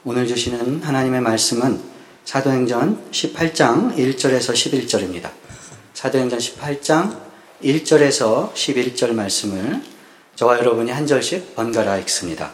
오늘 주시는 하나님의 말씀은 사도행전 18장 1절에서 11절입니다. 사도행전 18장 1절에서 11절 말씀을 저와 여러분이 한 절씩 번갈아 읽습니다.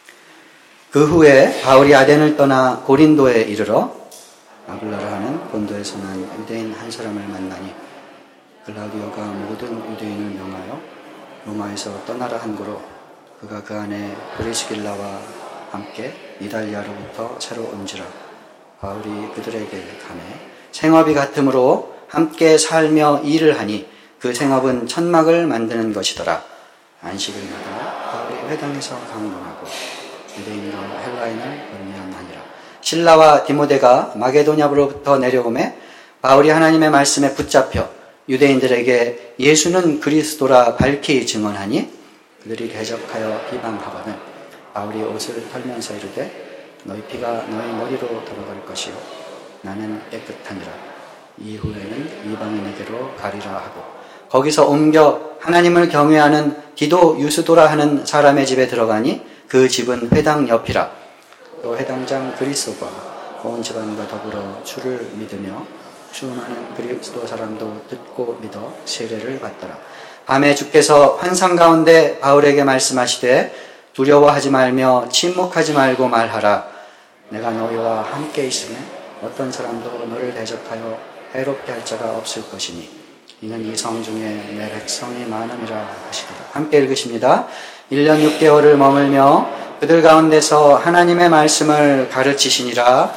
그 후에 바울이 아덴을 떠나 고린도에 이르러 아굴라라 하는 본도에서 난 유대인 한 사람을 만나니 글라우디오가 모든 유대인을 명하여 로마에서 떠나라 한 고로 그가 그 안에 브리스길라와 함께 이달리아로부터 새로 온지라. 바울이 그들에게 가매 생업이 같으므로 함께 살며 일을 하니 그 생업은 천막을 만드는 것이더라. 안식일마다 바울이 회당에서 강론하고 유대인과 헬라인을 권면하니라. 실라와 디모데가 마게도냐로부터 내려오매 바울이 하나님의 말씀에 붙잡혀 유대인들에게 예수는 그리스도라 밝히 증언하니 그들이 대적하여 비방하거든 바울이 옷을 털면서 이르되 너희 피가 너희 머리로 들어갈 것이요 나는 깨끗하니라. 이후에는 이방인에게로 가리라 하고 거기서 옮겨 하나님을 경외하는 기도 유스도라 하는 사람의 집에 들어가니 그 집은 회당 옆이라. 또 회당장 그리스도가 온 집안과 더불어 주를 믿으며 수많은 그리스도 사람도 듣고 믿어 세례를 받더라. 밤에 주께서 환상 가운데 바울에게 말씀하시되 두려워하지 말며 침묵하지 말고 말하라. 내가 너희와 함께 있으면 어떤 사람도 너를 대적하여 해롭게 할 자가 없을 것이니 이는 이 성 중에 내 백성이 많음이라 하시더라. 함께 읽으십니다. 1년 6개월을 머물며 그들 가운데서 하나님의 말씀을 가르치시니라.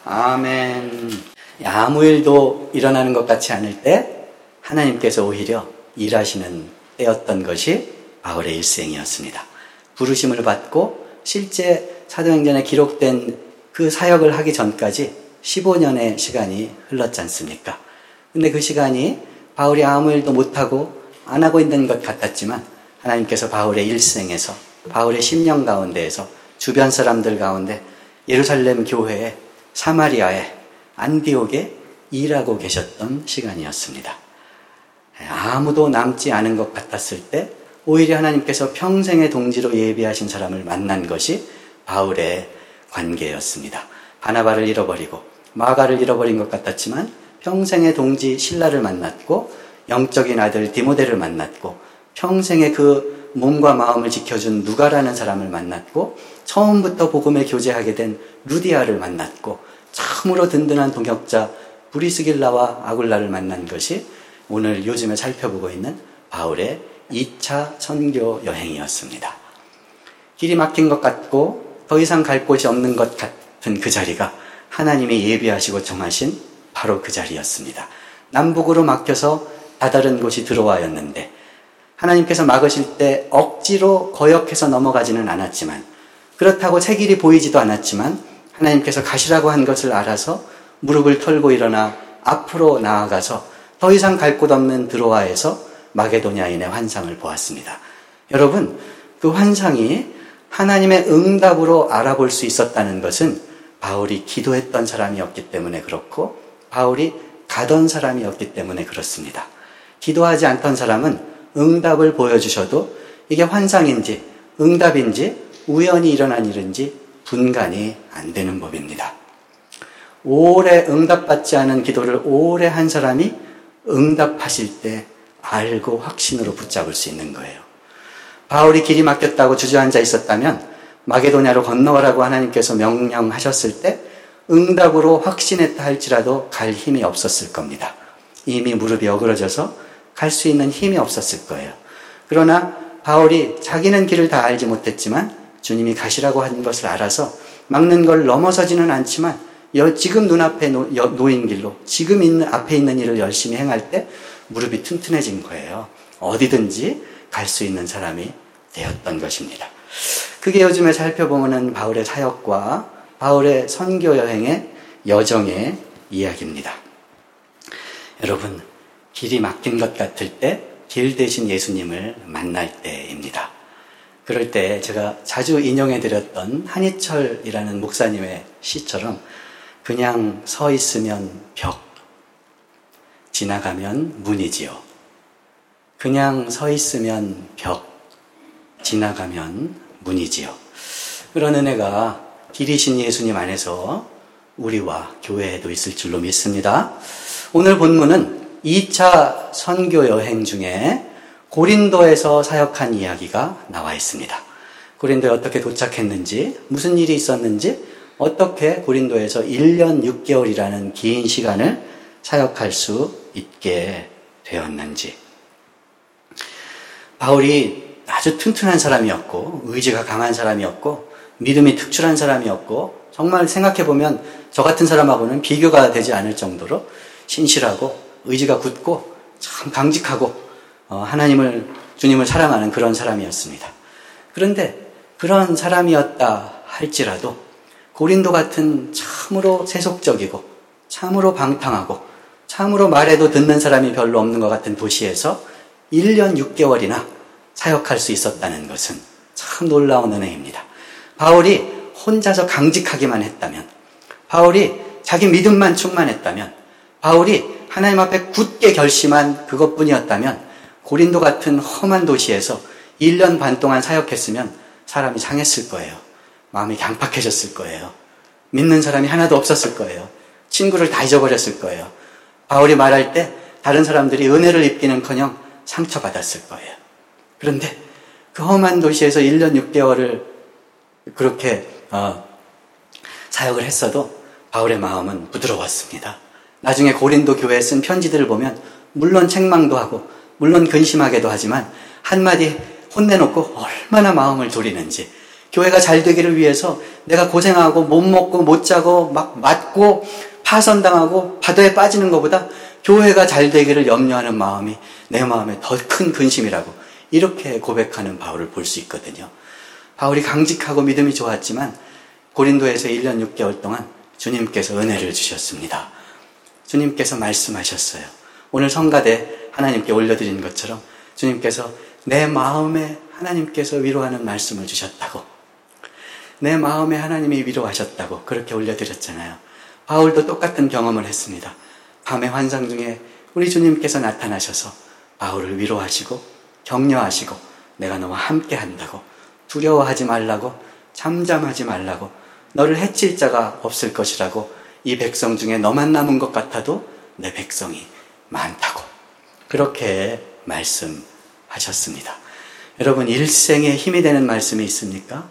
아멘. 아무 일도 일어나는 것 같지 않을 때 하나님께서 오히려 일하시는 때였던 것이 바울의 일생이었습니다. 부르심을 받고 실제 사도행전에 기록된 그 사역을 하기 전까지 15년의 시간이 흘렀지 않습니까? 근데 그 시간이 바울이 아무 일도 못하고 안 하고 있는 것 같았지만 하나님께서 바울의 일생에서 바울의 10년 가운데에서 주변 사람들 가운데 예루살렘 교회에 사마리아에 안디옥에 일하고 계셨던 시간이었습니다. 아무도 남지 않은 것 같았을 때 오히려 하나님께서 평생의 동지로 예비하신 사람을 만난 것이 바울의 관계였습니다. 바나바를 잃어버리고 마가를 잃어버린 것 같았지만 평생의 동지 실라를 만났고 영적인 아들 디모데를 만났고 평생의 그 몸과 마음을 지켜준 누가라는 사람을 만났고 처음부터 복음을 교제하게 된 루디아를 만났고 참으로 든든한 동역자 브리스길라와 아굴라를 만난 것이 오늘 요즘에 살펴보고 있는 바울의 2차 선교 여행이었습니다. 길이 막힌 것 같고 더 이상 갈 곳이 없는 것 같은 그 자리가 하나님이 예비하시고 정하신 바로 그 자리였습니다. 남북으로 막혀서 다다른 곳이 들어와였는데 하나님께서 막으실 때 억지로 거역해서 넘어가지는 않았지만 그렇다고 새 길이 보이지도 않았지만 하나님께서 가시라고 한 것을 알아서 무릎을 털고 일어나 앞으로 나아가서 더 이상 갈 곳 없는 드로아에서 마게도냐인의 환상을 보았습니다. 여러분, 그 환상이 하나님의 응답으로 알아볼 수 있었다는 것은 바울이 기도했던 사람이었기 때문에 그렇고 바울이 가던 사람이었기 때문에 그렇습니다. 기도하지 않던 사람은 응답을 보여주셔도 이게 환상인지 응답인지 우연히 일어난 일인지 분간이 안 되는 법입니다. 오래 응답받지 않은 기도를 오래 한 사람이 응답하실 때 알고 확신으로 붙잡을 수 있는 거예요. 바울이 길이 막혔다고 주저앉아 있었다면 마게도냐로 건너가라고 하나님께서 명령하셨을 때 응답으로 확신했다 할지라도 갈 힘이 없었을 겁니다. 이미 무릎이 어그러져서 갈 수 있는 힘이 없었을 거예요. 그러나 바울이 자기는 길을 다 알지 못했지만 주님이 가시라고 한 것을 알아서 막는 걸 넘어서지는 않지만 지금 눈앞에 놓인 길로 지금 앞에 있는 일을 열심히 행할 때 무릎이 튼튼해진 거예요. 어디든지 갈 수 있는 사람이 되었던 것입니다. 그게 요즘에 살펴보는 바울의 사역과 바울의 선교 여행의 여정의 이야기입니다. 여러분, 길이 막힌 것 같을 때 길 대신 예수님을 만날 때입니다. 그럴 때 제가 자주 인용해드렸던 한희철이라는 목사님의 시처럼 그냥 서 있으면 벽, 지나가면 문이지요. 그냥 서 있으면 벽, 지나가면 문이지요. 그런 은혜가 길이신 예수님 안에서 우리와 교회에도 있을 줄로 믿습니다. 오늘 본문은 2차 선교 여행 중에 고린도에서 사역한 이야기가 나와 있습니다. 고린도에 어떻게 도착했는지, 무슨 일이 있었는지, 어떻게 고린도에서 1년 6개월이라는 긴 시간을 사역할 수 있게 되었는지. 바울이 아주 튼튼한 사람이었고, 의지가 강한 사람이었고, 믿음이 특출한 사람이었고, 정말 생각해보면 저 같은 사람하고는 비교가 되지 않을 정도로 신실하고 의지가 굳고 참 강직하고 주님을 사랑하는 그런 사람이었습니다. 그런데 그런 사람이었다 할지라도 고린도 같은 참으로 세속적이고 참으로 방탕하고 참으로 말해도 듣는 사람이 별로 없는 것 같은 도시에서 1년 6개월이나 사역할 수 있었다는 것은 참 놀라운 은혜입니다. 바울이 혼자서 강직하기만 했다면, 바울이 자기 믿음만 충만했다면, 바울이 하나님 앞에 굳게 결심한 그것뿐이었다면 고린도 같은 험한 도시에서 1년 반 동안 사역했으면 사람이 상했을 거예요. 마음이 강팍해졌을 거예요. 믿는 사람이 하나도 없었을 거예요. 친구를 다 잊어버렸을 거예요. 바울이 말할 때 다른 사람들이 은혜를 입기는커녕 상처받았을 거예요. 그런데 그 험한 도시에서 1년 6개월을 그렇게 사역을 했어도 바울의 마음은 부드러웠습니다. 나중에 고린도 교회에 쓴 편지들을 보면 물론 책망도 하고 물론 근심하게도 하지만 한마디 혼내놓고 얼마나 마음을 졸이는지, 교회가 잘 되기를 위해서 내가 고생하고 못 먹고 못 자고 막 맞고 파선당하고 바다에 빠지는 것보다 교회가 잘 되기를 염려하는 마음이 내 마음에 더 큰 근심이라고, 이렇게 고백하는 바울을 볼 수 있거든요. 바울이 강직하고 믿음이 좋았지만 고린도에서 1년 6개월 동안 주님께서 은혜를 주셨습니다. 주님께서 말씀하셨어요. 오늘 성가대 하나님께 올려드린 것처럼 주님께서 내 마음에 하나님께서 위로하는 말씀을 주셨다고, 내 마음에 하나님이 위로하셨다고 그렇게 올려드렸잖아요. 바울도 똑같은 경험을 했습니다. 밤의 환상 중에 우리 주님께서 나타나셔서 바울을 위로하시고 격려하시고 내가 너와 함께 한다고, 두려워하지 말라고, 잠잠하지 말라고, 너를 해칠 자가 없을 것이라고, 이 백성 중에 너만 남은 것 같아도 내 백성이 많다고 그렇게 말씀하셨습니다. 여러분, 일생에 힘이 되는 말씀이 있습니까?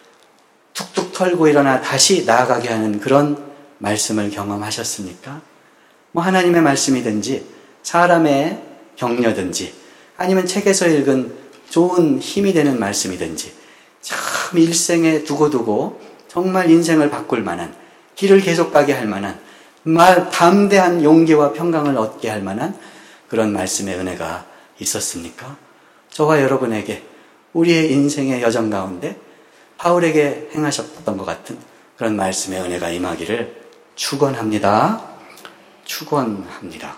툭툭 털고 일어나 다시 나아가게 하는 그런 말씀을 경험하셨습니까? 하나님의 말씀이든지 사람의 격려든지 아니면 책에서 읽은 좋은 힘이 되는 말씀이든지 참 일생에 두고두고 정말 인생을 바꿀 만한, 길을 계속 가게 할 만한, 담대한 용기와 평강을 얻게 할 만한 그런 말씀의 은혜가 있었습니까? 저와 여러분에게 우리의 인생의 여정 가운데 바울에게 행하셨던 것 같은 그런 말씀의 은혜가 임하기를 축원합니다. 축원합니다.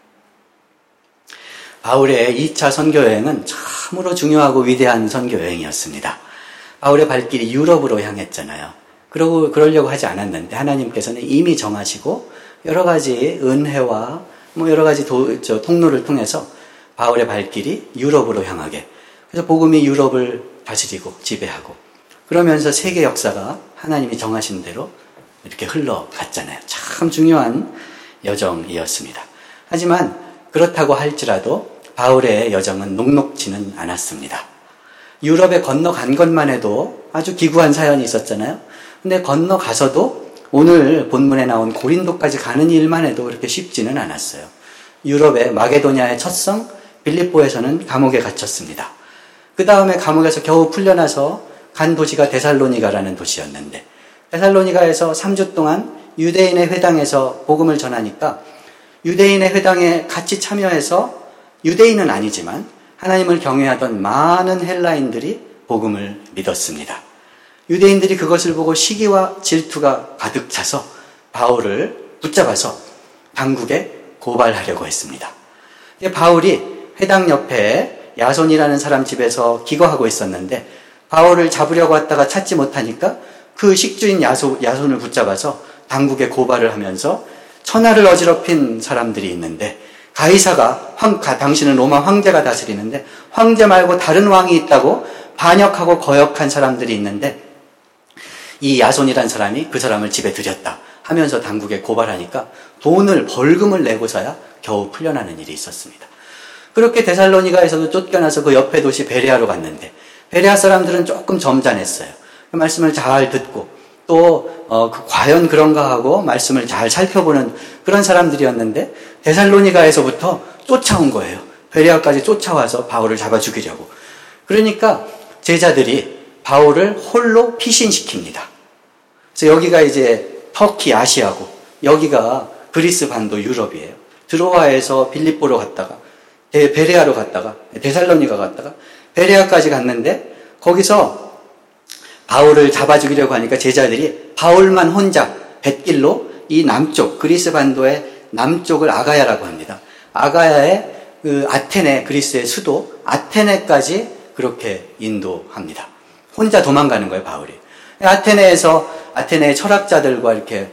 바울의 2차 선교여행은 참으로 중요하고 위대한 선교여행이었습니다. 바울의 발길이 유럽으로 향했잖아요. 그러려고 하지 않았는데 하나님께서는 이미 정하시고 여러 가지 은혜와 여러 가지 통로를 통해서 바울의 발길이 유럽으로 향하게, 그래서 복음이 유럽을 다스리고 지배하고 그러면서 세계 역사가 하나님이 정하신 대로 이렇게 흘러갔잖아요. 참 중요한 여정이었습니다. 하지만 그렇다고 할지라도 바울의 여정은 녹록지는 않았습니다. 유럽에 건너간 것만 해도 아주 기구한 사연이 있었잖아요. 근데 건너가서도 오늘 본문에 나온 고린도까지 가는 일만 해도 그렇게 쉽지는 않았어요. 유럽의 마게도냐의 첫 성 빌립보에서는 감옥에 갇혔습니다. 그 다음에 감옥에서 겨우 풀려나서 간 도시가 데살로니가라는 도시였는데, 데살로니가에서 3주 동안 유대인의 회당에서 복음을 전하니까 유대인의 회당에 같이 참여해서 유대인은 아니지만 하나님을 경외하던 많은 헬라인들이 복음을 믿었습니다. 유대인들이 그것을 보고 시기와 질투가 가득 차서 바울을 붙잡아서 당국에 고발하려고 했습니다. 바울이 회당 옆에 야손이라는 사람 집에서 기거하고 있었는데 바울을 잡으려고 왔다가 찾지 못하니까 그 식주인 야손을 붙잡아서 당국에 고발을 하면서 천하를 어지럽힌 사람들이 있는데, 가이사가 당신은 로마 황제가 다스리는데 황제 말고 다른 왕이 있다고 반역하고 거역한 사람들이 있는데 이 야손이란 사람이 그 사람을 집에 들였다 하면서 당국에 고발하니까 벌금을 내고서야 겨우 풀려나는 일이 있었습니다. 그렇게 데살로니가에서도 쫓겨나서 그 옆에 도시 베레아로 갔는데 베레아 사람들은 조금 점잖했어요. 그 말씀을 잘 듣고 또 과연 그런가 하고 말씀을 잘 살펴보는 그런 사람들이었는데 데살로니가에서부터 쫓아온 거예요. 베레아까지 쫓아와서 바울을 잡아 죽이려고. 그러니까 제자들이 바울을 홀로 피신시킵니다. 그래서 여기가 이제 터키 아시아고 여기가 그리스 반도 유럽이에요. 드로아에서 빌립보로 갔다가 베레아로 갔다가 데살로니가 갔다가 베레아까지 갔는데 거기서 바울을 잡아 죽이려고 하니까 제자들이 바울만 혼자 뱃길로 이 남쪽 그리스 반도의 남쪽을 아가야라고 합니다. 아가야의 그 아테네 그리스의 수도 아테네까지 그렇게 인도합니다. 혼자 도망가는 거예요, 바울이. 아테네의 철학자들과 이렇게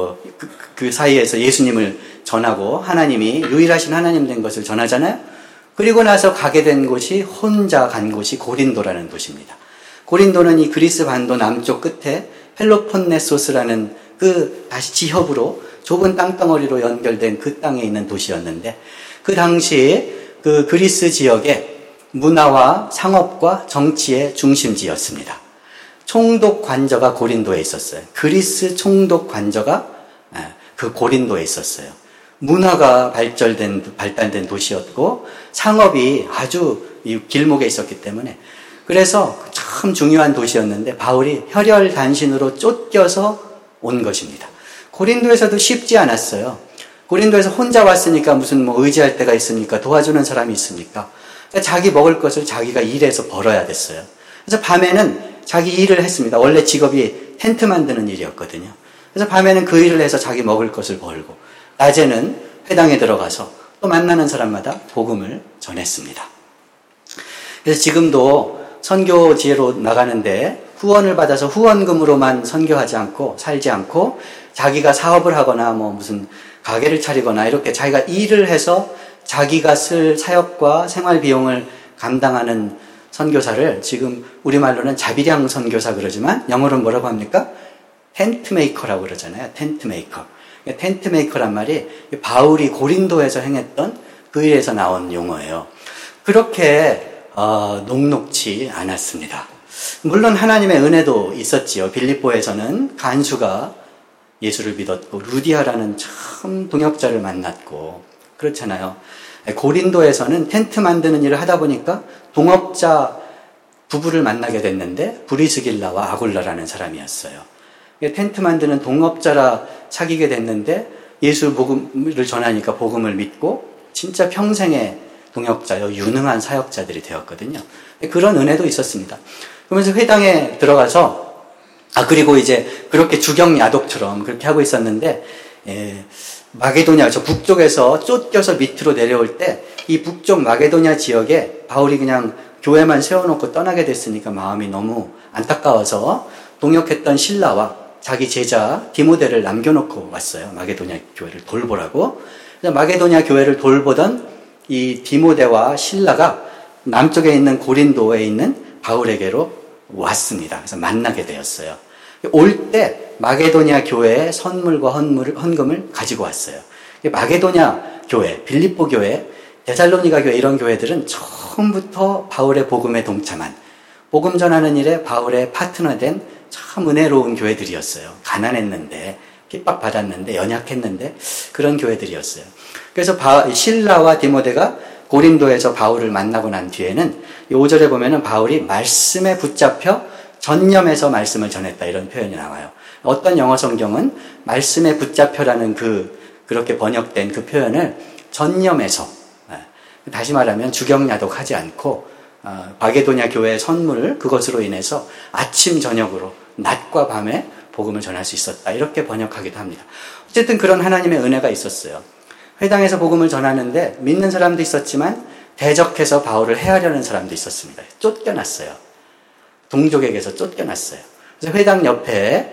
그 사이에서 예수님을 전하고 하나님이 유일하신 하나님 된 것을 전하잖아요. 그리고 나서 가게 된 곳이 혼자 간 곳이 고린도라는 도시입니다. 고린도는 이 그리스 반도 남쪽 끝에 펠로폰네소스라는 그 다시 지협으로 좁은 땅덩어리로 연결된 그 땅에 있는 도시였는데 그 당시 그 그리스 지역의 문화와 상업과 정치의 중심지였습니다. 총독 관저가 고린도에 있었어요. 그리스 총독 관저가 그 고린도에 있었어요. 문화가 발달된 도시였고 상업이 아주 이 길목에 있었기 때문에 그래서 참 중요한 도시였는데 바울이 혈혈단신으로 쫓겨서 온 것입니다. 고린도에서도 쉽지 않았어요. 고린도에서 혼자 왔으니까 무슨 의지할 데가 있습니까? 도와주는 사람이 있습니까? 그러니까 자기 먹을 것을 자기가 일해서 벌어야 됐어요. 그래서 밤에는 자기 일을 했습니다. 원래 직업이 텐트 만드는 일이었거든요. 그래서 밤에는 그 일을 해서 자기 먹을 것을 벌고 낮에는 회당에 들어가서 또 만나는 사람마다 복음을 전했습니다. 그래서 지금도 선교지로 나가는데 후원을 받아서 후원금으로만 선교하지 않고 살지 않고 자기가 사업을 하거나 무슨 가게를 차리거나 이렇게 자기가 일을 해서 자기가 쓸 사역과 생활 비용을 감당하는 선교사를 지금 우리말로는 자비량 선교사 그러지만 영어로는 뭐라고 합니까? 텐트 메이커라고 그러잖아요. 텐트 메이커. 텐트 메이커란 말이 바울이 고린도에서 행했던 그 일에서 나온 용어예요. 그렇게 녹록지 않았습니다. 물론 하나님의 은혜도 있었지요. 빌립보에서는 간수가 예수를 믿었고 루디아라는 참 동역자를 만났고 그렇잖아요. 고린도에서는 텐트 만드는 일을 하다 보니까 동업자 부부를 만나게 됐는데 브리스길라와 아굴라라는 사람이었어요. 텐트 만드는 동업자라 사귀게 됐는데 예수 복음을 전하니까 복음을 믿고 진짜 평생의 동역자요 유능한 사역자들이 되었거든요. 그런 은혜도 있었습니다. 그러면서 회당에 들어가서 그리고 이제 그렇게 주경 야독처럼 그렇게 하고 있었는데 마게도냐 저 북쪽에서 쫓겨서 밑으로 내려올 때 이 북쪽 마게도냐 지역에 바울이 그냥 교회만 세워놓고 떠나게 됐으니까 마음이 너무 안타까워서 동역했던 실라와 자기 제자 디모데를 남겨놓고 왔어요. 마게도냐 교회를 돌보라고. 그래서 마게도냐 교회를 돌보던 이 디모데와 실라가 남쪽에 있는 고린도에 있는 바울에게로 왔습니다. 그래서 만나게 되었어요. 올 때 마게도냐 교회의 선물과 헌금을 가지고 왔어요. 마게도냐 교회, 빌립보 교회, 데살로니가 교회 이런 교회들은 처음부터 바울의 복음에 동참한 복음 전하는 일에 바울의 파트너된 참 은혜로운 교회들이었어요. 가난했는데 핍박받았는데 연약했는데 그런 교회들이었어요. 그래서 실라와 디모데가 고린도에서 바울을 만나고 난 뒤에는 5절에 보면은 바울이 말씀에 붙잡혀 전념해서 말씀을 전했다 이런 표현이 나와요. 어떤 영어 성경은 말씀에 붙잡혀라는 그렇게 번역된 그 표현을 전념해서 다시 말하면 주경야독하지 않고 마게도냐 교회의 선물을 그것으로 인해서 아침 저녁으로 낮과 밤에 복음을 전할 수 있었다 이렇게 번역하기도 합니다. 어쨌든 그런 하나님의 은혜가 있었어요. 회당에서 복음을 전하는데 믿는 사람도 있었지만 대적해서 바울을 해하려는 사람도 있었습니다. 쫓겨났어요. 동족에게서 쫓겨났어요. 그래서 회당 옆에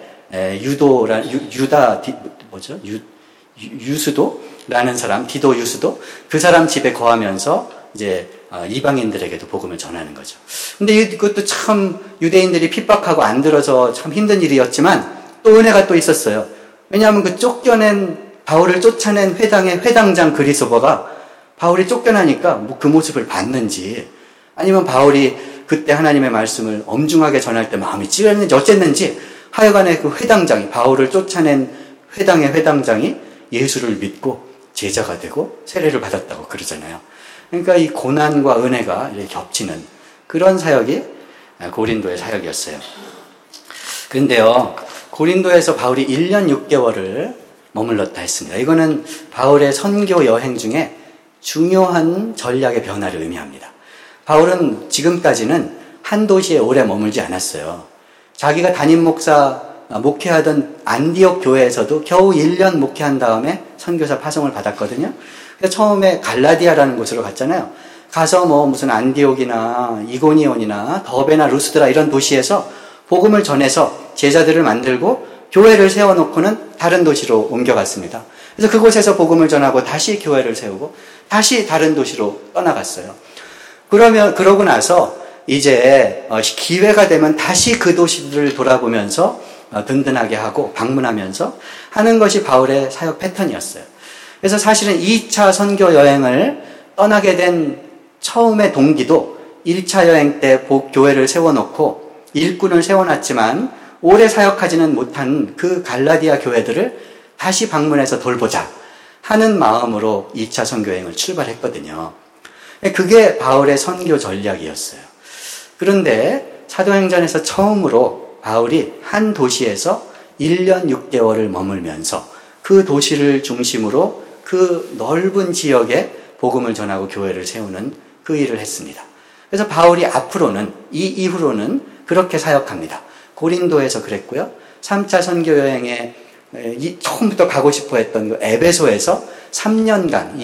유수도라는 사람, 디도 유수도 그 사람 집에 거하면서 이제 이방인들에게도 복음을 전하는 거죠. 근데 이것도 참 유대인들이 핍박하고 안 들어서 참 힘든 일이었지만 또 은혜가 또 있었어요. 왜냐하면 그 바울을 쫓아낸 회당의 회당장 그리스도가 바울이 쫓겨나니까 뭐 그 모습을 봤는지 아니면 바울이 그때 하나님의 말씀을 엄중하게 전할 때 마음이 찌렸는지 어쨌는지 하여간에 그 회당장이 바울을 쫓아낸 회당의 회당장이 예수를 믿고 제자가 되고 세례를 받았다고 그러잖아요. 그러니까 이 고난과 은혜가 이렇게 겹치는 그런 사역이 고린도의 사역이었어요. 그런데요, 고린도에서 바울이 1년 6개월을 머물렀다 했습니다. 이거는 바울의 선교 여행 중에 중요한 전략의 변화를 의미합니다. 바울은 지금까지는 한 도시에 오래 머물지 않았어요. 자기가 담임 목회하던 안디옥 교회에서도 겨우 1년 목회한 다음에 선교사 파송을 받았거든요. 그래서 처음에 갈라디아라는 곳으로 갔잖아요. 가서 뭐 무슨 안디옥이나 이고니온이나 더베나 루스드라 이런 도시에서 복음을 전해서 제자들을 만들고 교회를 세워놓고는 다른 도시로 옮겨갔습니다. 그래서 그곳에서 복음을 전하고 다시 교회를 세우고 다시 다른 도시로 떠나갔어요. 그러고 나서 이제 기회가 되면 다시 그 도시들을 돌아보면서 든든하게 하고 방문하면서 하는 것이 바울의 사역 패턴이었어요. 그래서 사실은 2차 선교 여행을 떠나게 된 처음의 동기도 1차 여행 때 교회를 세워놓고 일꾼을 세워놨지만 오래 사역하지는 못한 그 갈라디아 교회들을 다시 방문해서 돌보자 하는 마음으로 2차 선교 여행을 출발했거든요. 그게 바울의 선교 전략이었어요. 그런데 사도행전에서 처음으로 바울이 한 도시에서 1년 6개월을 머물면서 그 도시를 중심으로 그 넓은 지역에 복음을 전하고 교회를 세우는 그 일을 했습니다. 그래서 바울이 앞으로는 이 이후로는 그렇게 사역합니다. 고린도에서 그랬고요. 3차 선교 여행에 처음부터 가고 싶어 했던 그 에베소에서 3년간,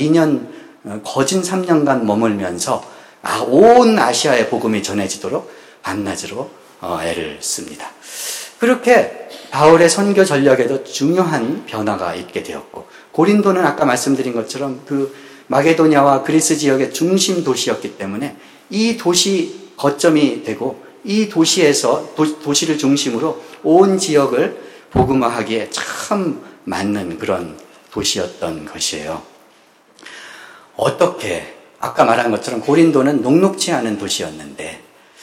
거진 3년간 머물면서 온 아시아에 복음이 전해지도록 밤낮으로 애를 씁니다. 그렇게 바울의 선교 전략에도 중요한 변화가 있게 되었고, 고린도는 아까 말씀드린 것처럼 그 마게도냐와 그리스 지역의 중심 도시였기 때문에 이 도시 거점이 되고 이 도시에서 도시를 중심으로 온 지역을 복음화하기에 참 맞는 그런 도시였던 것이에요. 어떻게 아까 말한 것처럼 고린도는 녹록지 않은 도시였는데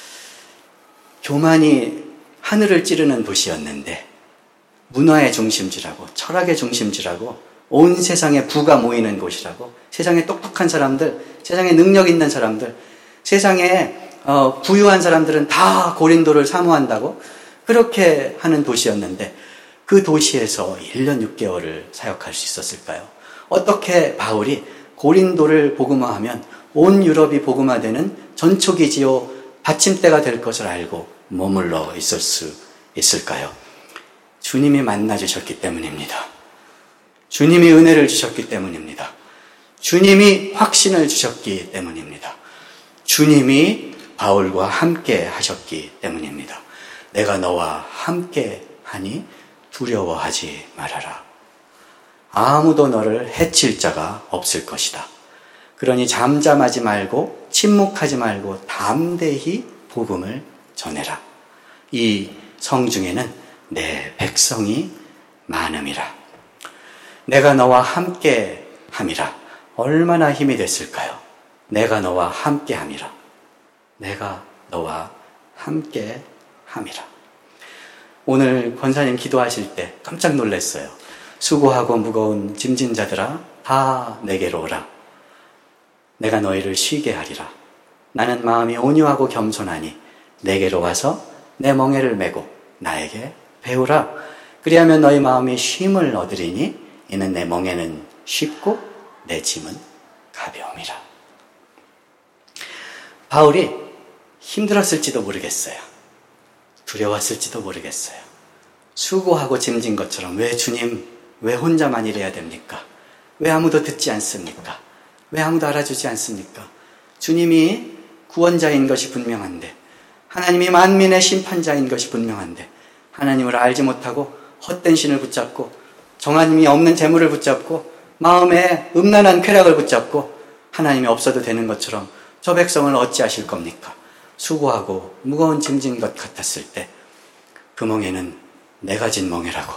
교만이 하늘을 찌르는 도시였는데 문화의 중심지라고 철학의 중심지라고 온 세상에 부가 모이는 곳이라고 세상에 똑똑한 사람들, 세상에 능력 있는 사람들, 세상에 부유한 사람들은 다 고린도를 사모한다고 그렇게 하는 도시였는데 그 도시에서 1년 6개월을 사역할 수 있었을까요? 어떻게 바울이 고린도를 복음화하면 온 유럽이 복음화되는 전초기지요 받침대가 될 것을 알고 머물러 있을 수 있을까요? 주님이 만나주셨기 때문입니다. 주님이 은혜를 주셨기 때문입니다. 주님이 확신을 주셨기 때문입니다. 주님이 바울과 함께 하셨기 때문입니다. 내가 너와 함께 하니 두려워하지 말아라. 아무도 너를 해칠 자가 없을 것이다. 그러니 잠잠하지 말고 침묵하지 말고 담대히 복음을 전해라. 이 성중에는 내 백성이 많음이라. 내가 너와 함께 함이라. 얼마나 힘이 됐을까요? 내가 너와 함께 함이라. 내가 너와 함께 함이라. 오늘 권사님 기도하실 때 깜짝 놀랐어요. 수고하고 무거운 짐진 자들아 다 내게로 오라. 내가 너희를 쉬게 하리라. 나는 마음이 온유하고 겸손하니 내게로 와서 내 멍에를 메고 나에게 배우라. 그리하면 너희 마음이 쉼을 얻으리니 이는 내 멍에는 쉽고 내 짐은 가벼움이라. 바울이 힘들었을지도 모르겠어요. 두려웠을지도 모르겠어요. 수고하고 짐진 것처럼 왜 주님, 왜 혼자만 일해야 됩니까? 왜 아무도 듣지 않습니까? 왜 아무도 알아주지 않습니까? 주님이 구원자인 것이 분명한데, 하나님이 만민의 심판자인 것이 분명한데, 하나님을 알지 못하고 헛된 신을 붙잡고 정하님이 없는 재물을 붙잡고 마음에 음란한 쾌락을 붙잡고 하나님이 없어도 되는 것처럼 저 백성을 어찌하실 겁니까? 수고하고 무거운 짐진 것 같았을 때 그 멍에는 내가 진 멍에라고.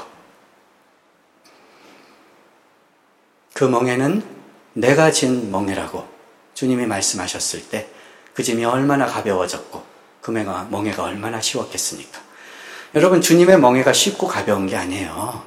그 멍에는 내가 진 멍에라고 주님이 말씀하셨을 때 그 짐이 얼마나 가벼워졌고 그 멍에가 얼마나 쉬웠겠습니까? 여러분, 주님의 멍에가 쉽고 가벼운 게 아니에요.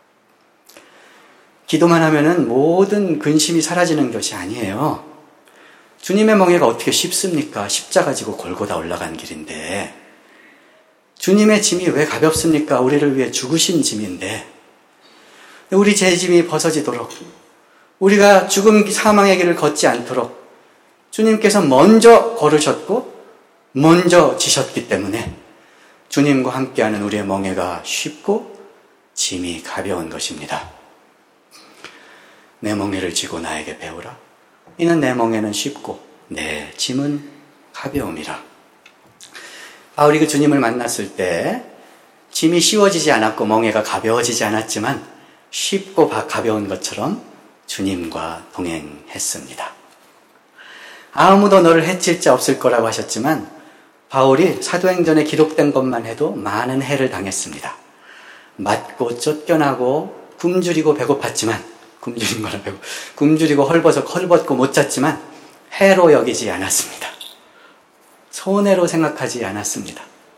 기도만 하면은 모든 근심이 사라지는 것이 아니에요. 주님의 멍에가 어떻게 쉽습니까? 십자가 지고 골고다 올라간 길인데. 주님의 짐이 왜 가볍습니까? 우리를 위해 죽으신 짐인데. 우리 제 짐이 벗어지도록, 우리가 죽음 사망의 길을 걷지 않도록 주님께서 먼저 걸으셨고 먼저 지셨기 때문에 주님과 함께하는 우리의 멍에가 쉽고 짐이 가벼운 것입니다. 내 멍에를 지고 나에게 배우라. 이는 내 멍에는 쉽고 내 짐은 가벼움이라. 바울이 그 주님을 만났을 때 짐이 쉬워지지 않았고 멍에가 가벼워지지 않았지만 쉽고 가벼운 것처럼 주님과 동행했습니다. 아무도 너를 해칠 자 없을 거라고 하셨지만 바울이 사도행전에 기록된 것만 해도 많은 해를 당했습니다. 맞고 쫓겨나고 굶주리고 배고팠지만, 굶주리고 헐벗고 못 잤지만 해로 여기지 않았습니다. 손해로 생각하지 않았습니다.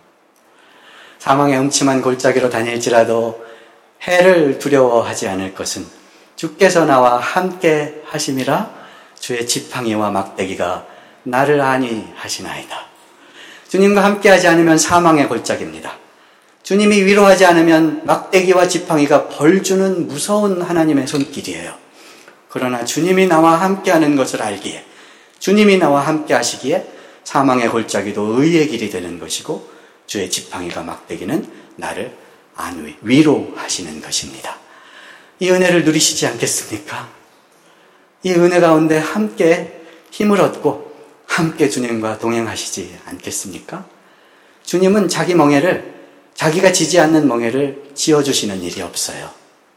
사망의 음침한 골짜기로 다닐지라도 해를 두려워하지 않을 것은 주께서 나와 함께 하심이라. 주의 지팡이와 막대기가 나를 안위하시나이다. 주님과 함께하지 않으면 사망의 골짜기입니다. 주님이 위로하지 않으면 막대기와 지팡이가 벌주는 무서운 하나님의 손길이에요. 그러나 주님이 나와 함께하는 것을 알기에, 주님이 나와 함께하시기에 사망의 골짜기도 의의 길이 되는 것이고 주의 지팡이가 막대기는 나를 위로하시는 것입니다. 이 은혜를 누리시지 않겠습니까? 이 은혜 가운데 함께 힘을 얻고 함께 주님과 동행하시지 않겠습니까? 주님은 자기가 지지 않는 멍에를 지어주시는 일이 없어요.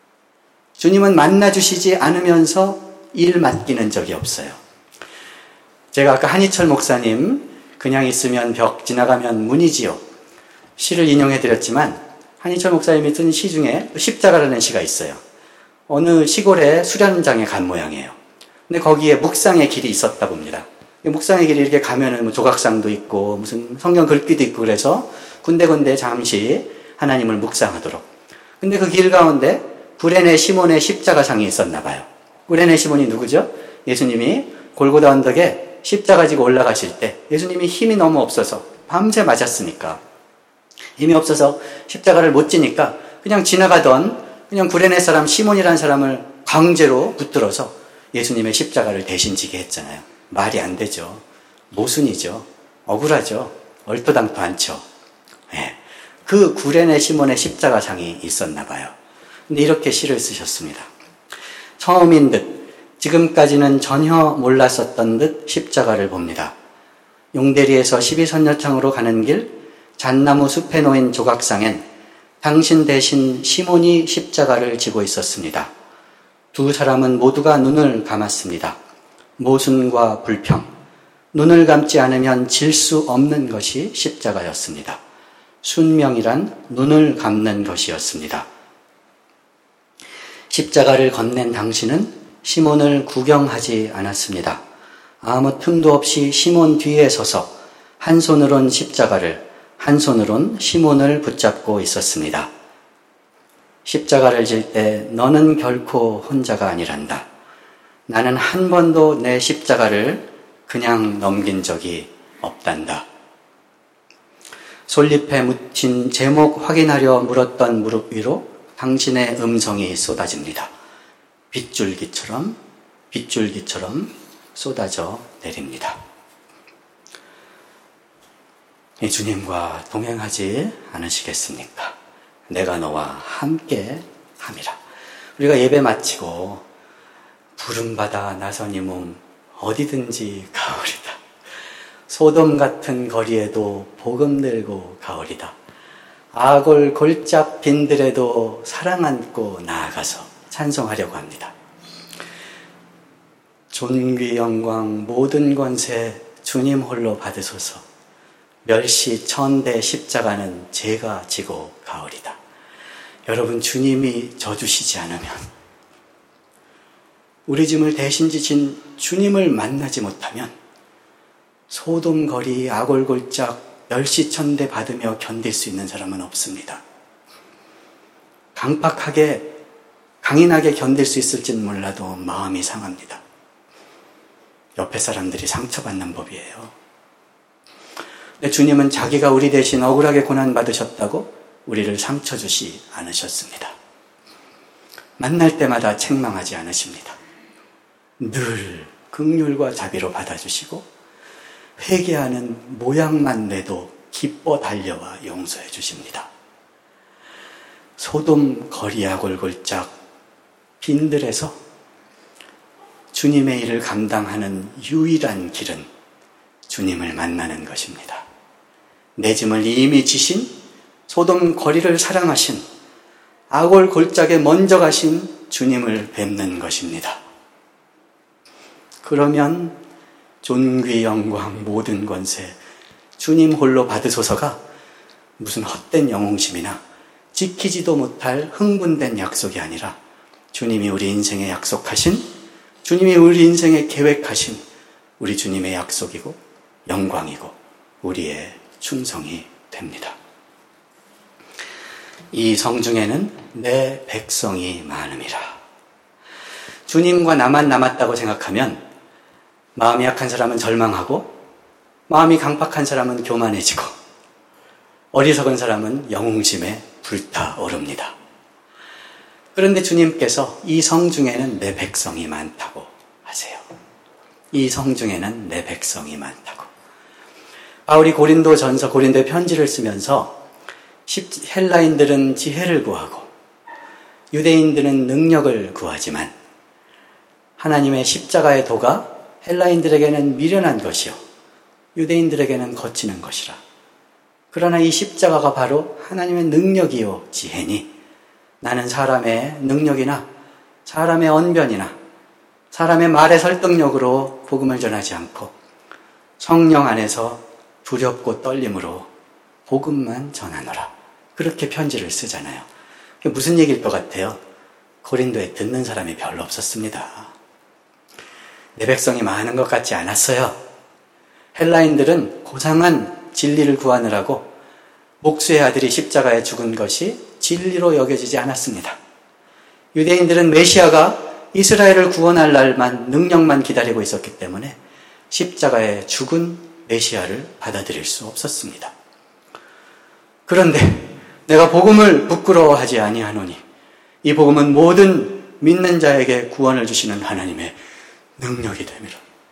주님은 만나주시지 않으면서 일 맡기는 적이 없어요. 제가 아까 한희철 목사님 그냥 있으면 벽 지나가면 문이지요 시를 인용해드렸지만 한희철 목사님이 쓴 시 중에 십자가라는 시가 있어요. 어느 시골의 수련장에 간 모양이에요. 근데 거기에 묵상의 길이 있었다 봅니다. 묵상의 길이 이렇게 가면은 뭐 조각상도 있고 무슨 성경 글귀도 있고 그래서 군데군데 잠시 하나님을 묵상하도록. 근데 그 길 가운데 구레네 시몬의 십자가상이 있었나 봐요. 구레네 시몬이 누구죠? 예수님이 골고다 언덕에 십자가 지고 올라가실 때 예수님이 힘이 너무 없어서 밤새 맞았으니까 힘이 없어서 십자가를 못 지니까 그냥 지나가던 그냥 구레네 사람 시몬이라는 사람을 강제로 붙들어서 예수님의 십자가를 대신 지게 했잖아요. 말이 안 되죠. 모순이죠. 억울하죠. 얼토당토 않죠. 네. 그 구레네 시몬의 십자가상이 있었나 봐요. 근데 이렇게 시를 쓰셨습니다. 처음인 듯 지금까지는 전혀 몰랐었던 듯 십자가를 봅니다. 용대리에서 12선녀창으로 가는 길 잣나무 숲에 놓인 조각상엔 당신 대신 시몬이 십자가를 지고 있었습니다. 두 사람은 모두가 눈을 감았습니다. 모순과 불평, 눈을 감지 않으면 질 수 없는 것이 십자가였습니다. 순명이란 눈을 감는 것이었습니다. 십자가를 건넨 당신은 시몬을 구경하지 않았습니다. 아무 틈도 없이 시몬 뒤에 서서 한 손으론 십자가를, 한 손으론 시몬을 붙잡고 있었습니다. 십자가를 질 때 너는 결코 혼자가 아니란다. 나는 한 번도 내 십자가를 그냥 넘긴 적이 없단다. 솔잎에 묻힌 제목 확인하려 물었던 무릎 위로 당신의 음성이 쏟아집니다. 빗줄기처럼 쏟아져 내립니다. 이 주님과 동행하지 않으시겠습니까? 내가 너와 함께 함이라. 우리가 예배 마치고 부름받아 나선 이 몸 어디든지 가오리다. 소돔 같은 거리에도 복음 들고 가오리다. 아골 골짜 빈들에도 사랑 안고 나아가서 찬송하려고 합니다. 존귀 영광 모든 권세 주님 홀로 받으소서. 멸시 천대 십자가는 제가 지고 가오리다. 여러분, 주님이 져주시지 않으면, 우리 짐을 대신 지신 주님을 만나지 못하면 소돔 거리 아골골짝 멸시천대 받으며 견딜 수 있는 사람은 없습니다. 강팍하게 강인하게 견딜 수 있을지는 몰라도 마음이 상합니다. 옆에 사람들이 상처받는 법이에요. 근데 주님은 자기가 우리 대신 억울하게 고난받으셨다고 우리를 상처 주시 않으셨습니다. 만날 때마다 책망하지 않으십니다. 늘 긍휼과 자비로 받아주시고 회개하는 모양만 내도 기뻐 달려와 용서해 주십니다. 소돔 거리야 골골짝 빈들에서 주님의 일을 감당하는 유일한 길은 주님을 만나는 것입니다. 내 짐을 이미 지신 소돔 거리를 사랑하신 아골 골짜기에 먼저 가신 주님을 뵙는 것입니다. 그러면 존귀 영광 모든 권세 주님 홀로 받으소서가 무슨 헛된 영웅심이나 지키지도 못할 흥분된 약속이 아니라 주님이 우리 인생에 약속하신, 주님이 우리 인생에 계획하신 우리 주님의 약속이고 영광이고 우리의 충성이 됩니다. 이 성중에는 내 백성이 많음이라. 주님과 나만 남았다고 생각하면 마음이 약한 사람은 절망하고 마음이 강팍한 사람은 교만해지고 어리석은 사람은 영웅심에 불타오릅니다. 그런데 주님께서 이 성중에는 내 백성이 많다고 하세요. 이 성중에는 내 백성이 많다고. 바울이 고린도전서 고린도에 편지를 쓰면서 헬라인들은 지혜를 구하고 유대인들은 능력을 구하지만 하나님의 십자가의 도가 헬라인들에게는 미련한 것이요 유대인들에게는 거치는 것이라. 그러나 이 십자가가 바로 하나님의 능력이요 지혜니 나는 사람의 능력이나 사람의 언변이나 사람의 말의 설득력으로 복음을 전하지 않고 성령 안에서 두렵고 떨림으로 복음만 전하노라. 그렇게 편지를 쓰잖아요. 그게 무슨 얘기일 것 같아요? 고린도에 듣는 사람이 별로 없었습니다. 내 백성이 많은 것 같지 않았어요. 헬라인들은 고상한 진리를 구하느라고 목수의 아들이 십자가에 죽은 것이 진리로 여겨지지 않았습니다. 유대인들은 메시아가 이스라엘을 구원할 날만 능력만 기다리고 있었기 때문에 십자가에 죽은 메시아를 받아들일 수 없었습니다. 그런데 내가 복음을 부끄러워하지 아니하노니 이 복음은 모든 믿는 자에게 구원을 주시는 하나님의 능력이 됨이라.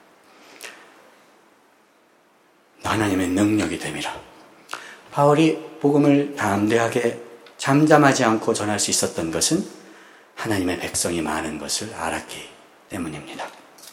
하나님의 능력이 됨이라. 바울이 복음을 담대하게 잠잠하지 않고 전할 수 있었던 것은 하나님의 백성이 많은 것을 알았기 때문입니다.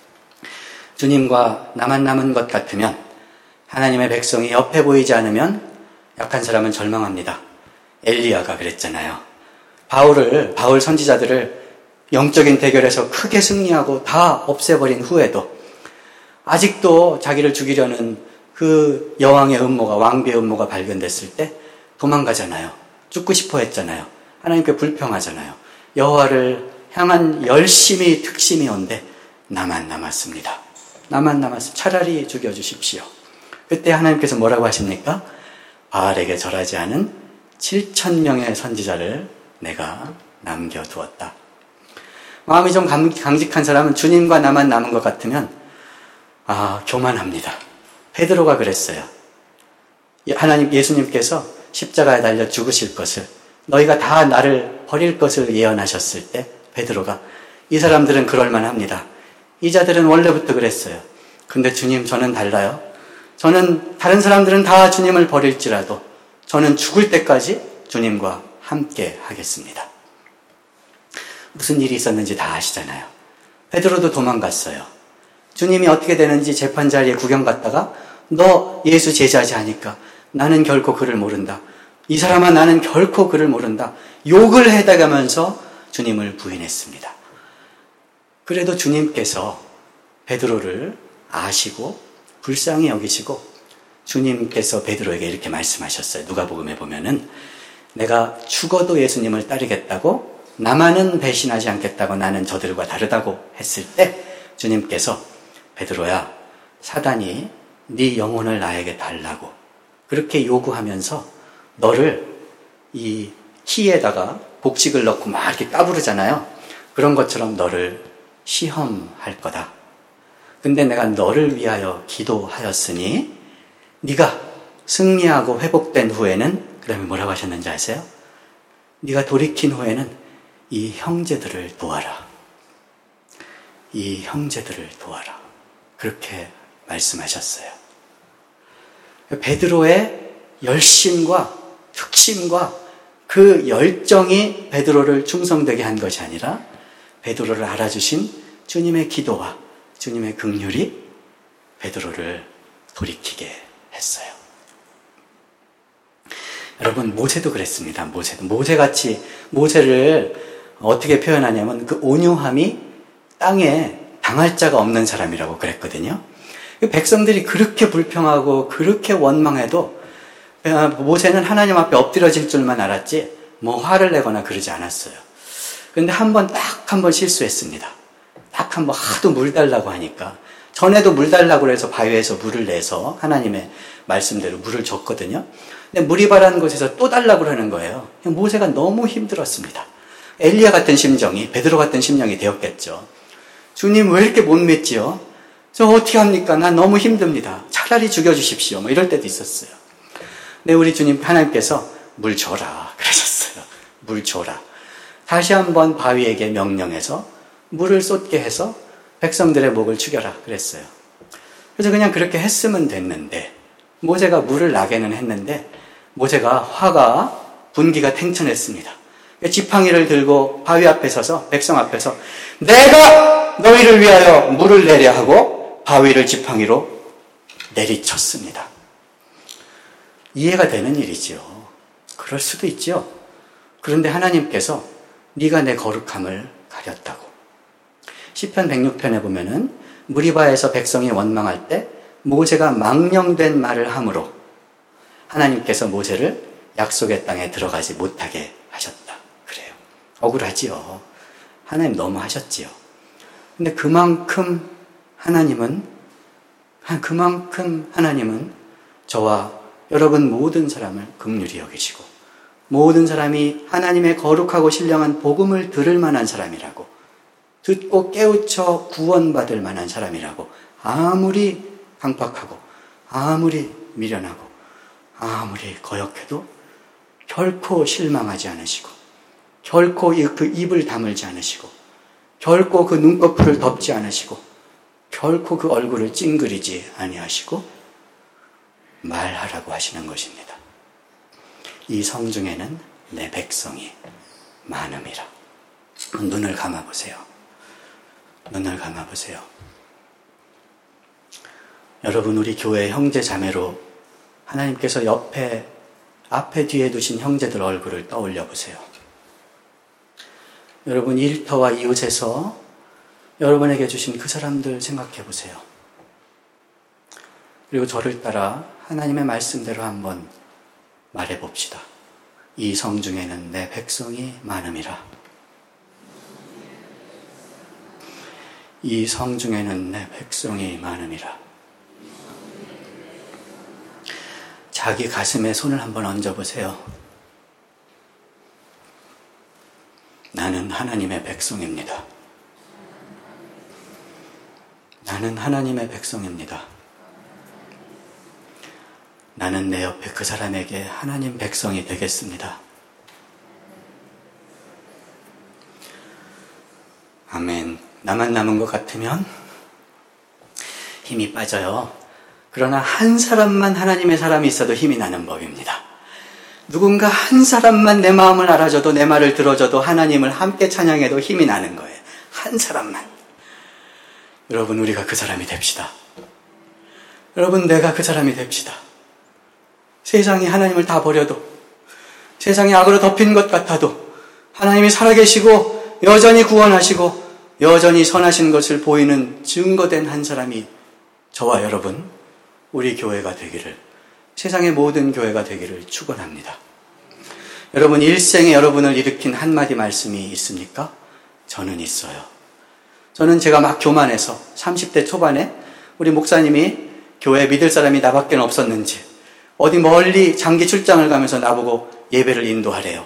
주님과 나만 남은 것 같으면 하나님의 백성이 옆에 보이지 않으면 약한 사람은 절망합니다. 엘리야가 그랬잖아요. 바울 선지자들을 영적인 대결에서 크게 승리하고 다 없애버린 후에도 아직도 자기를 죽이려는 그 여왕의 음모가, 왕비의 음모가 발견됐을 때 도망가잖아요. 죽고 싶어 했잖아요. 하나님께 불평하잖아요. 여호와를 향한 열심히 특심이 온데 나만 남았습니다. 나만 남았습니다. 차라리 죽여주십시오. 그때 하나님께서 뭐라고 하십니까? 바알에게 절하지 않은 7,000명의 선지자를 내가 남겨두었다. 마음이 좀 강직한 사람은 주님과 나만 남은 것 같으면 교만합니다. 베드로가 그랬어요. 예수님께서 십자가에 달려 죽으실 것을, 너희가 다 나를 버릴 것을 예언하셨을 때 베드로가 이 사람들은 그럴만합니다. 이 자들은 원래부터 그랬어요. 근데 주님, 저는 달라요. 저는 다른 사람들은 다 주님을 버릴지라도 저는 죽을 때까지 주님과 함께 하겠습니다. 무슨 일이 있었는지 다 아시잖아요. 베드로도 도망갔어요. 주님이 어떻게 되는지 재판 자리에 구경 갔다가 너 예수 제자지 하니까 나는 결코 그를 모른다. 이 사람아 나는 결코 그를 모른다. 욕을 해대가면서 주님을 부인했습니다. 그래도 주님께서 베드로를 아시고 불쌍히 여기시고 주님께서 베드로에게 이렇게 말씀하셨어요. 누가복음에 보면은 내가 죽어도 예수님을 따르겠다고, 나만은 배신하지 않겠다고, 나는 저들과 다르다고 했을 때 주님께서 베드로야, 사단이 네 영혼을 나에게 달라고 그렇게 요구하면서 너를 이 키에다가 복식을 넣고 막 이렇게 까부르잖아요. 그런 것처럼 너를 시험할 거다. 근데 내가 너를 위하여 기도하였으니 네가 승리하고 회복된 후에는, 그다음에 뭐라고 하셨는지 아세요? 네가 돌이킨 후에는 이 형제들을 도와라. 이 형제들을 도와라. 그렇게 말씀하셨어요. 베드로의 열심과 특심과 그 열정이 베드로를 충성되게 한 것이 아니라 베드로를 알아주신 주님의 기도와 주님의 긍휼이 베드로를 돌이키게 했어요. 여러분, 모세도 그랬습니다. 모세를 어떻게 표현하냐면 그 온유함이 땅에 당할 자가 없는 사람이라고 그랬거든요. 백성들이 그렇게 불평하고 그렇게 원망해도 모세는 하나님 앞에 엎드려질 줄만 알았지 뭐 화를 내거나 그러지 않았어요. 그런데 한 번 실수했습니다. 딱 한 번 하도 물 달라고 하니까, 전에도 물 달라고 해서 바위에서 물을 내서 하나님의 말씀대로 물을 줬거든요. 근데 물이 바라는 곳에서 또 달라고 하는 거예요. 모세가 너무 힘들었습니다. 엘리야 같은 심정이, 베드로 같은 심정이 되었겠죠. 주님 왜 이렇게 못 믿지요? 저 어떻게 합니까? 난 너무 힘듭니다. 차라리 죽여주십시오. 뭐 이럴 때도 있었어요. 근데 우리 주님 하나님께서 물 줘라 그러셨어요. 물 줘라. 다시 한번 바위에게 명령해서 물을 쏟게 해서 백성들의 목을 죽여라 그랬어요. 그래서 그냥 그렇게 했으면 됐는데, 모세가 물을 나게는 했는데 모세가 화가, 분기가 탱천했습니다. 지팡이를 들고 바위 앞에 서서 백성 앞에서 내가 너희를 위하여 물을 내려 하고 바위를 지팡이로 내리쳤습니다. 이해가 되는 일이지요. 그럴 수도 있죠. 그런데 하나님께서 네가 내 거룩함을 가렸다고. 시편 106편에 보면은 무리바에서 백성이 원망할 때 모세가 망령된 말을 함으로 하나님께서 모세를 약속의 땅에 들어가지 못하게 하셨다. 그래요. 억울하지요. 하나님 너무 하셨지요. 근데 그만큼 하나님은 저와 여러분 모든 사람을 긍휼히 여기시고, 모든 사람이 하나님의 거룩하고 신령한 복음을 들을 만한 사람이라고, 듣고 깨우쳐 구원받을 만한 사람이라고, 아무리 강팍하고 아무리 미련하고 아무리 거역해도 결코 실망하지 않으시고, 결코 그 입을 다물지 않으시고, 결코 그 눈꺼풀을 덮지 않으시고, 결코 그 얼굴을 찡그리지 아니하시고 말하라고 하시는 것입니다. 이 성중에는 내 백성이 많음이라. 눈을 감아보세요. 눈을 감아보세요. 여러분, 우리 교회 형제 자매로 하나님께서 앞에 뒤에 두신 형제들 얼굴을 떠올려 보세요. 여러분, 일터와 이웃에서 여러분에게 주신 그 사람들 생각해 보세요. 그리고 저를 따라 하나님의 말씀대로 한번 말해 봅시다. 이 성중에는 내 백성이 많음이라. 이 성중에는 내 백성이 많음이라. 자기 가슴에 손을 한번 얹어보세요. 나는 하나님의 백성입니다. 나는 하나님의 백성입니다. 나는 내 옆에 그 사람에게 하나님 백성이 되겠습니다. 아멘. 나만 남은 것 같으면 힘이 빠져요. 그러나 한 사람만 하나님의 사람이 있어도 힘이 나는 법입니다. 누군가 한 사람만 내 마음을 알아줘도, 내 말을 들어줘도, 하나님을 함께 찬양해도 힘이 나는 거예요. 한 사람만. 여러분, 우리가 그 사람이 됩시다. 여러분, 내가 그 사람이 됩시다. 세상이 하나님을 다 버려도, 세상이 악으로 덮인 것 같아도 하나님이 살아계시고 여전히 구원하시고 여전히 선하신 것을 보이는 증거된 한 사람이 저와 여러분, 우리 교회가 되기를, 세상의 모든 교회가 되기를 축원합니다. 여러분, 일생에 여러분을 일으킨 한마디 말씀이 있습니까? 저는 있어요. 저는 제가 막 교만해서 30대 초반에 우리 목사님이 교회에 믿을 사람이 나밖에 없었는지 어디 멀리 장기 출장을 가면서 나보고 예배를 인도하래요.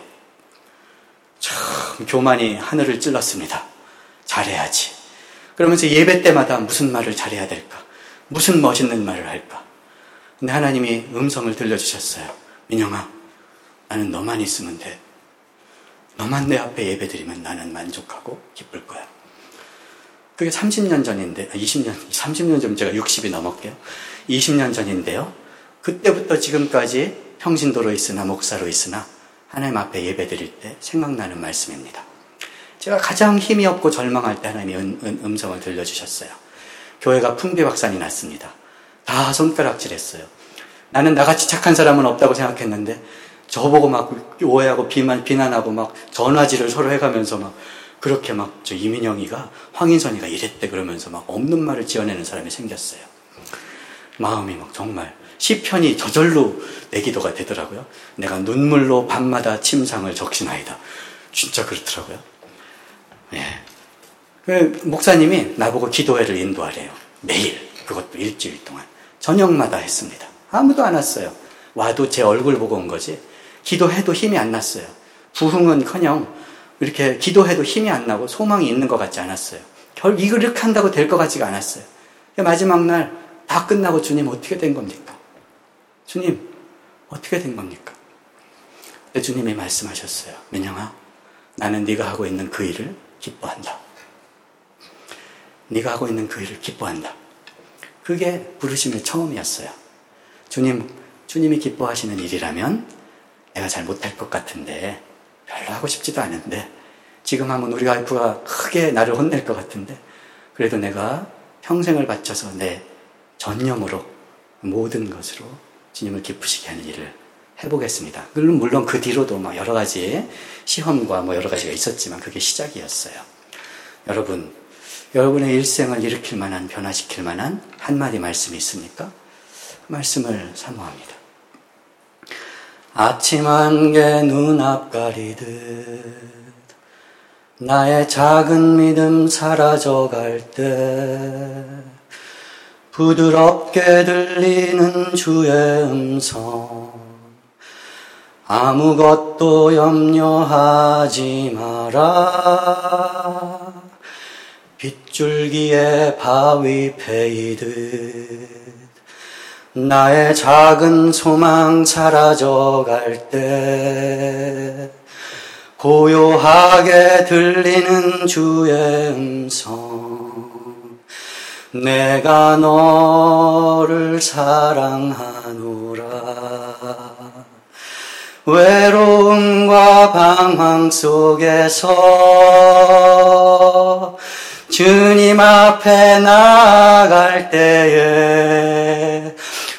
참 교만이 하늘을 찔렀습니다. 잘해야지. 그러면서 예배 때마다 무슨 말을 잘해야 될까? 무슨 멋있는 말을 할까? 근데 하나님이 음성을 들려주셨어요. 민영아, 나는 너만 있으면 돼. 너만 내 앞에 예배드리면 나는 만족하고 기쁠 거야. 그게 30년 전인데, 30년 전 제가 60이 넘었게요. 20년 전인데요. 그때부터 지금까지 평신도로 있으나 목사로 있으나 하나님 앞에 예배드릴 때 생각나는 말씀입니다. 제가 가장 힘이 없고 절망할 때 하나님이 음성을 들려주셨어요. 교회가 풍비박산이 났습니다. 다 손가락질했어요. 나는 나같이 착한 사람은 없다고 생각했는데 저보고 막 오해하고 비난하고 막 전화질을 서로 해가면서 막 그렇게 막 저 이민영이가 황인선이가 이랬대 그러면서 막 없는 말을 지어내는 사람이 생겼어요. 마음이 막 정말 시편이 저절로 내 기도가 되더라고요. 내가 눈물로 밤마다 침상을 적시나이다. 진짜 그렇더라고요. 예. 그 목사님이 나보고 기도회를 인도하래요. 매일, 그것도 일주일 동안 저녁마다 했습니다. 아무도 안 왔어요. 와도 제 얼굴 보고 온 거지 기도해도 힘이 안 났어요. 부흥은커녕 이렇게 기도해도 힘이 안 나고 소망이 있는 것 같지 않았어요. 이렇게 한다고 될 것 같지가 않았어요. 마지막 날 다 끝나고 주님 어떻게 된 겁니까? 주님 어떻게 된 겁니까? 주님이 말씀하셨어요. 민영아, 나는 네가 하고 있는 그 일을 기뻐한다. 네가 하고 있는 그 일을 기뻐한다. 그게 부르심의 처음이었어요. 주님이 기뻐하시는 일이라면 내가 잘 못할 것 같은데 별로 하고 싶지도 않은데 지금 하면 우리 와이프가 크게 나를 혼낼 것 같은데 그래도 내가 평생을 바쳐서 내 전념으로 모든 것으로 주님을 기쁘시게 하는 일을 해보겠습니다. 물론 그 뒤로도 막 여러 가지 시험과 뭐 여러 가지가 있었지만 그게 시작이었어요. 여러분의 일생을 일으킬 만한, 변화시킬 만한 한마디 말씀이 있습니까? 말씀을 사모합니다. 아침 안개 눈앞 가리듯 나의 작은 믿음 사라져갈 때 부드럽게 들리는 주의 음성 아무것도 염려하지 마라 빗줄기에 바위 패이듯 나의 작은 소망 사라져갈 때 고요하게 들리는 주의 음성 내가 너를 사랑하노라 외로움과 방황 속에서 주님 앞에 나아갈 때에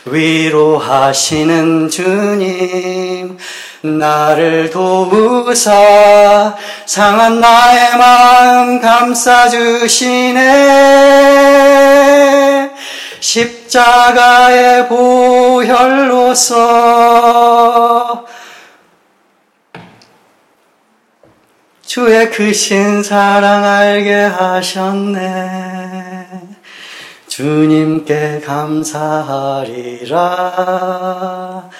위로하시는 주님 나를 도우사 상한 나의 마음 감싸주시네 십자가의 보혈로서 주의 크신 사랑 알게 하셨네 주님께 감사하리라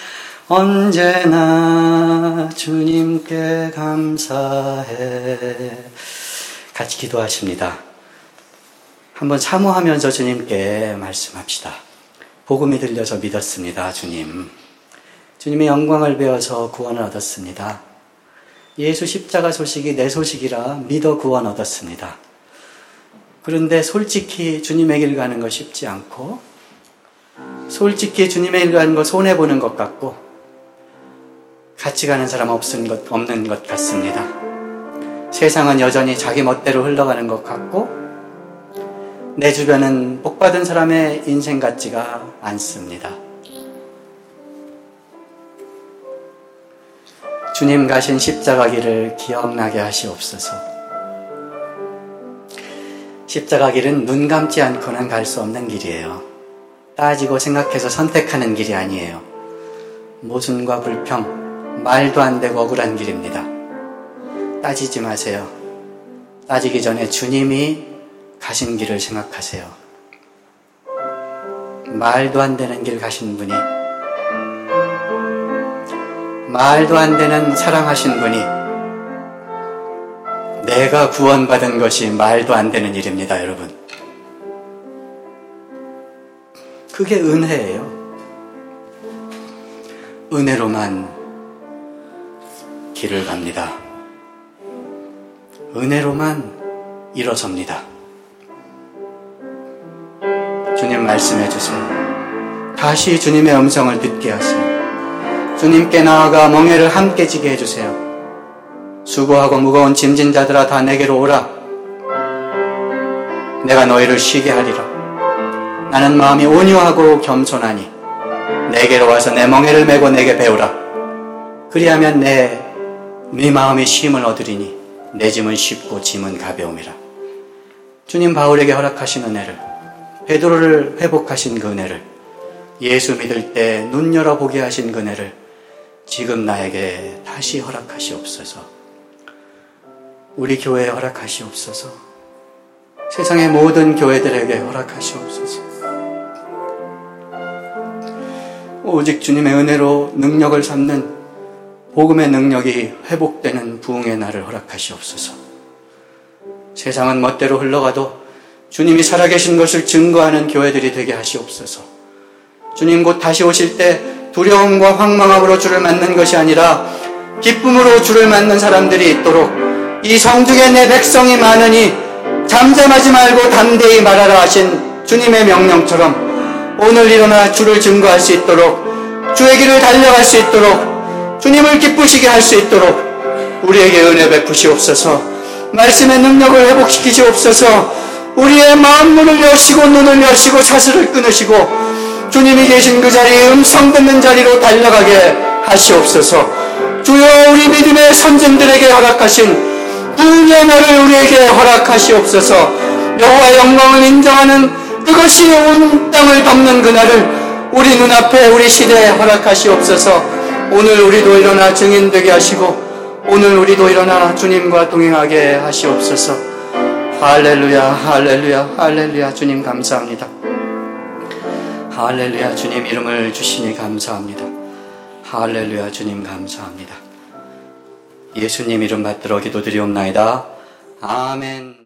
언제나 주님께 감사해. 같이 기도하십니다. 한번 사모하면서 주님께 말씀합시다. 복음이 들려서 믿었습니다. 주님의 영광을 배워서 구원을 얻었습니다. 예수 십자가 소식이 내 소식이라 믿어 구원 얻었습니다. 그런데 솔직히 주님의 길 가는 거 쉽지 않고 솔직히 주님의 길 가는 거 손해보는 것 같고 같이 가는 사람 없는 것 같습니다. 세상은 여전히 자기 멋대로 흘러가는 것 같고 내 주변은 복받은 사람의 인생 같지가 않습니다. 주님 가신 십자가 길을 기억나게 하시옵소서. 십자가 길은 눈 감지 않고는 갈 수 없는 길이에요. 따지고 생각해서 선택하는 길이 아니에요. 모순과 불평, 말도 안 되고 억울한 길입니다. 따지지 마세요. 따지기 전에 주님이 가신 길을 생각하세요. 말도 안 되는 길 가신 분이, 말도 안 되는 사랑하신 분이, 내가 구원받은 것이 말도 안 되는 일입니다, 여러분. 그게 은혜예요. 은혜로만 길을 갑니다. 은혜로만 일어섭니다. 주님 말씀해 주세요. 다시 주님의 음성을 듣게 하세요. 주님께 나아가 멍에를 함께 지게 해주세요. 수고하고 무거운 짐진 자들아 다 내게로 오라. 내가 너희를 쉬게 하리라. 나는 마음이 온유하고 겸손하니 내게로 와서 내 멍에를 메고 내게 배우라. 그리하면 네 마음이 쉼을 얻으리니 내 짐은 쉽고 짐은 가벼움이라. 주님 바울에게 허락하신 은혜를, 베드로를 회복하신 그 은혜를, 예수 믿을 때 눈 열어보게 하신 그 은혜를 지금 나에게 다시 허락하시옵소서. 우리 교회에 허락하시옵소서. 세상의 모든 교회들에게 허락하시옵소서. 오직 주님의 은혜로 능력을 삼는 복음의 능력이 회복되는 부흥의 날을 허락하시옵소서. 세상은 멋대로 흘러가도 주님이 살아계신 것을 증거하는 교회들이 되게 하시옵소서. 주님 곧 다시 오실 때 두려움과 황망함으로 주를 맞는 것이 아니라 기쁨으로 주를 맞는 사람들이 있도록, 이 성중에 내 백성이 많으니 잠잠하지 말고 담대히 말하라 하신 주님의 명령처럼 오늘 일어나 주를 증거할 수 있도록, 주의 길을 달려갈 수 있도록, 주님을 기쁘시게 할 수 있도록 우리에게 은혜 베푸시옵소서. 말씀의 능력을 회복시키시옵소서. 우리의 마음 문을 여시고 눈을 여시고 사슬을 끊으시고 주님이 계신 그 자리에 음성 듣는 자리로 달려가게 하시옵소서. 주여, 우리 믿음의 선진들에게 허락하신 부흥의 날을 우리에게 허락하시옵소서. 여호와의 영광을 인정하는 그것이 온 땅을 덮는 그날을 우리 눈앞에, 우리 시대에 허락하시옵소서. 오늘 우리도 일어나 증인되게 하시고 오늘 우리도 일어나 주님과 동행하게 하시옵소서. 할렐루야, 할렐루야, 할렐루야. 주님 감사합니다. 할렐루야. 주님 이름을 주시니 감사합니다. 할렐루야. 주님 감사합니다. 예수님 이름 받들어 기도드리옵나이다. 아멘.